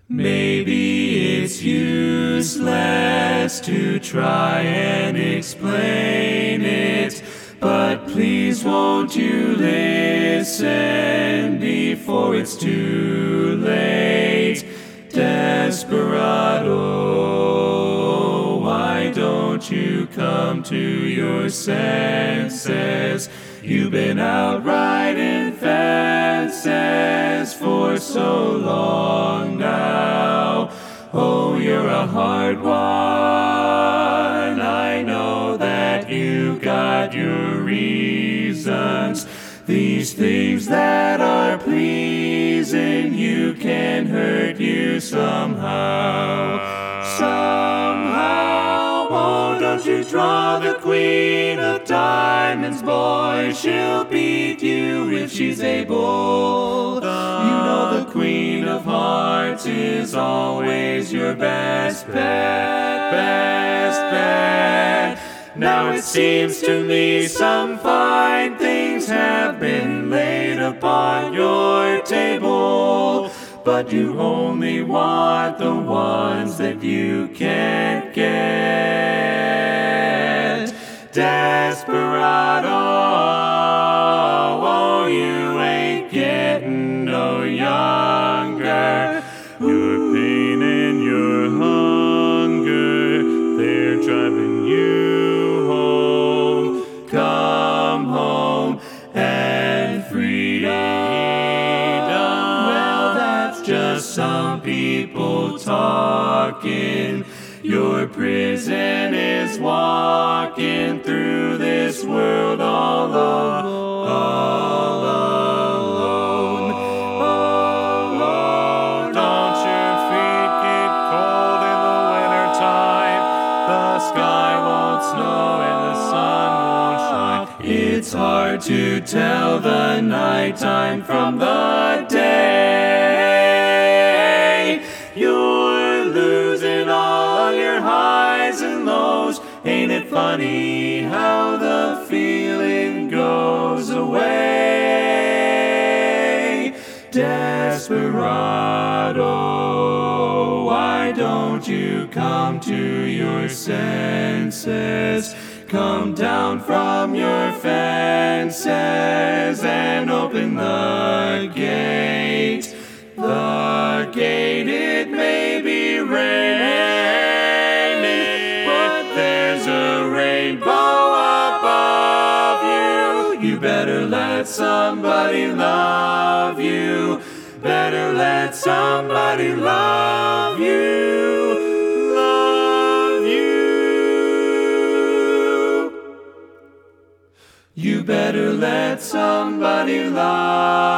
Maybe it's useless to try and explain it, but please won't you listen before it's too late? Desperado, why don't you come to your senses? You've been out riding fences for so long now. Oh, you're a hard one. I know that you got your reasons. These things that are pleasing you can hurt you somehow. Oh, don't you draw the queen of diamonds, boy. She'll beat you if she's able. You know the queen of hearts is always your best bet. Now it seems to me some fine things have been laid upon your table, but you only want the ones that you can't get. Desperado, oh, you ain't getting no younger. Your pain and your hunger, they're driving you home. Come home and freedom. Well, that's just some people talking. Your prison is walking through this world all alone. Don't your feet get cold in the wintertime? The sky won't snow and the sun won't shine. It's hard to tell the nighttime from the day. You're losing all your highs and lows. Ain't it funny how the feeling goes away? Desperado, why don't you come to your senses? Come down from your fences and open the gate. The gate, it may be raining, but there's a rainbow above you. You better let somebody love you. Better let somebody love you. Love you. You better let somebody love you.